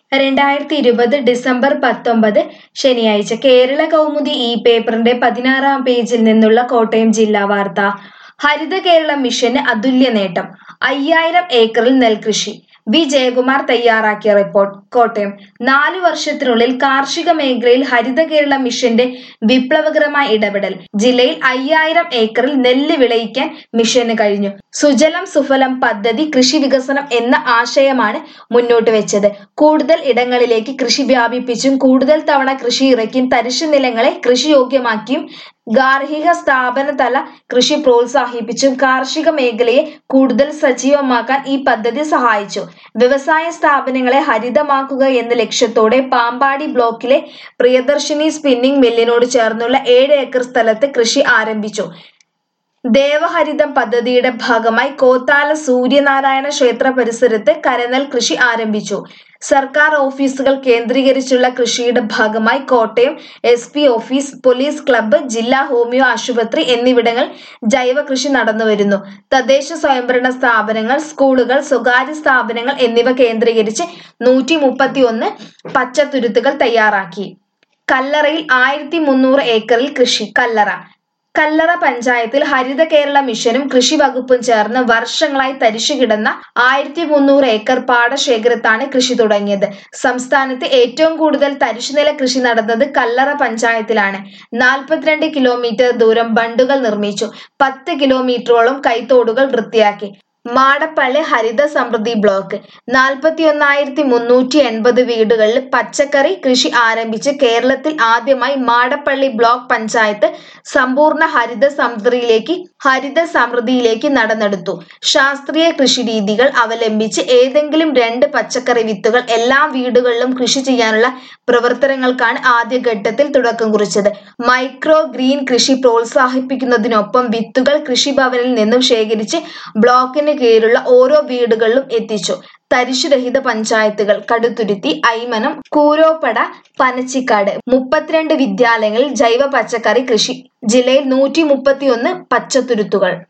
2020 December 19 ശനിയാഴ്ച കേരള കൗമുദി ഈ പേപ്പറിന്റെ 16-ാം പേജിൽ നിന്നുള്ള കോട്ടയം ജില്ലാ വാർത്ത. ഹരിത കേരളം മിഷന് അതുല്യ നേട്ടം. 5000 ഏക്കറിൽ നെൽകൃഷി. വി ജയകുമാർ തയ്യാറാക്കിയ റിപ്പോർട്ട്. കോട്ടയം. 4 വർഷത്തിനുള്ളിൽ കാർഷിക മേഖലയിൽ ഹരിത കേരള മിഷന്റെ വിപ്ലവകരമായ ഇടപെടൽ. ജില്ലയിൽ 5000 ഏക്കറിൽ നെല്ല് വിളയിക്കാൻ മിഷന് കഴിഞ്ഞു. സുജലം സുഫലം പദ്ധതി കൃഷി വികസനം എന്ന ആശയമാണ് മുന്നോട്ട് വെച്ചത്. കൂടുതൽ ഇടങ്ങളിലേക്ക് കൃഷി വ്യാപിപ്പിച്ചും കൂടുതൽ തവണ കൃഷി ഇറക്കിയും തരിശു നിലങ്ങളെ കൃഷിയോഗ്യമാക്കിയും ഗാർഹിക സ്ഥാപന തല കൃഷി പ്രോത്സാഹിപ്പിച്ചും കാർഷിക മേഖലയെ കൂടുതൽ സജീവമാക്കാൻ ഈ പദ്ധതി സഹായിച്ചു. വ്യവസായ സ്ഥാപനങ്ങളെ ഹരിതമാക്കുക എന്ന ലക്ഷ്യത്തോടെ പാമ്പാടി ബ്ലോക്കിലെ പ്രിയദർശിനി സ്പിന്നിംഗ് മില്ലിനോട് ചേർന്നുള്ള 7 ഏക്കർ സ്ഥലത്ത് കൃഷി ആരംഭിച്ചു. ദേവഹരിതം പദ്ധതിയുടെ ഭാഗമായി കോത്താല സൂര്യനാരായണ ക്ഷേത്ര പരിസരത്ത് കരനെൽ കൃഷി ആരംഭിച്ചു. സർക്കാർ ഓഫീസുകൾ കേന്ദ്രീകരിച്ചുള്ള കൃഷിയുടെ ഭാഗമായി Kottayam SP office, police club, ജില്ലാ ഹോമിയോ ആശുപത്രി എന്നിവിടങ്ങൾ ജൈവ കൃഷി നടന്നുവരുന്നു. തദ്ദേശ സ്വയംഭരണ സ്ഥാപനങ്ങൾ, സ്കൂളുകൾ, സ്വകാര്യ സ്ഥാപനങ്ങൾ എന്നിവ കേന്ദ്രീകരിച്ച് 131 പച്ചത്തുരുത്തുകൾ തയ്യാറാക്കി. കല്ലറയിൽ 1300 ഏക്കറിൽ കൃഷി. കല്ലറ പഞ്ചായത്തിൽ ഹരിത കേരള മിഷനും കൃഷി വകുപ്പും ചേർന്ന് വർഷങ്ങളായി തരിശുകിടന്ന 1300 ഏക്കർ പാടശേഖരത്താണ് കൃഷി തുടങ്ങിയത്. സംസ്ഥാനത്ത് ഏറ്റവും കൂടുതൽ തരിശുനില കൃഷി നടന്നത് കല്ലറ പഞ്ചായത്തിലാണ്. 42 കിലോമീറ്റർ ദൂരം ബണ്ടുകൾ നിർമ്മിച്ചു. 10 കിലോമീറ്ററോളം കൈത്തോടുകൾ വൃത്തിയാക്കി. മാടപ്പള്ളി ഹരിത സമൃദ്ധി ബ്ലോക്ക്. 41,380 വീടുകളിൽ പച്ചക്കറി കൃഷി ആരംഭിച്ച് കേരളത്തിൽ ആദ്യമായി മാടപ്പള്ളി ബ്ലോക്ക് പഞ്ചായത്ത് സമ്പൂർണ്ണ ഹരിത സമൃദ്ധിയിലേക്ക് നടന്നെടുത്തു. ശാസ്ത്രീയ കൃഷി രീതികൾ അവലംബിച്ച് ഏതെങ്കിലും 2 പച്ചക്കറി വിത്തുകൾ എല്ലാ വീടുകളിലും കൃഷി ചെയ്യാനുള്ള പ്രവർത്തനങ്ങൾക്കാണ് ആദ്യഘട്ടത്തിൽ തുടക്കം കുറിച്ചത്. മൈക്രോ ഗ്രീൻ കൃഷി പ്രോത്സാഹിപ്പിക്കുന്നതിനൊപ്പം വിത്തുകൾ കൃഷിഭവനിൽ നിന്നും ശേഖരിച്ച് ബ്ലോക്കിന് കീഴിലുള്ള ഓരോ വീടുകളിലും എത്തിച്ചു. തരിശുരഹിത പഞ്ചായത്തുകൾ കടുത്തുരുത്തി, ഐമനം, കൂരോപ്പട, പനച്ചിക്കാട്. 32 വിദ്യാലയങ്ങളിൽ ജൈവ പച്ചക്കറി കൃഷി. ജില്ലയിൽ 131 പച്ചത്തുരുത്തുകൾ.